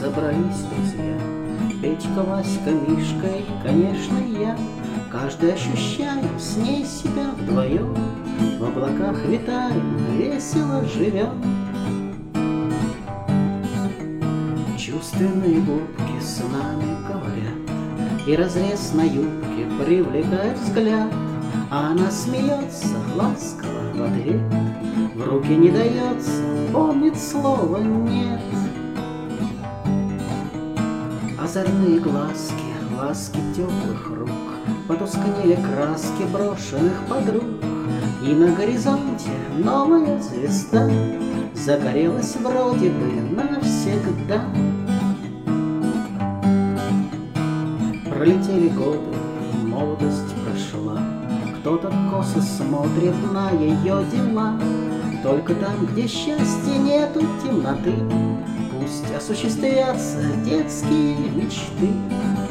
Собрались друзья, Петька, Васька, Мишка и, конечно, я. Каждый ощущаем с ней себя вдвоем, в облаках витаем, весело живем. Чувственные губки с нами говорят, и разрез на юбке привлекает взгляд. А она смеется ласково в ответ, в руки не дается, помнит слова нет. Озорные глазки, ласки теплых рук, потускнели краски брошенных подруг. И на горизонте новая звезда загорелась вроде бы навсегда. Пролетели годы, молодость прошла, кто-то косо смотрит на ее дела. Только там, где счастья нету темноты, пусть осуществятся детские мечты.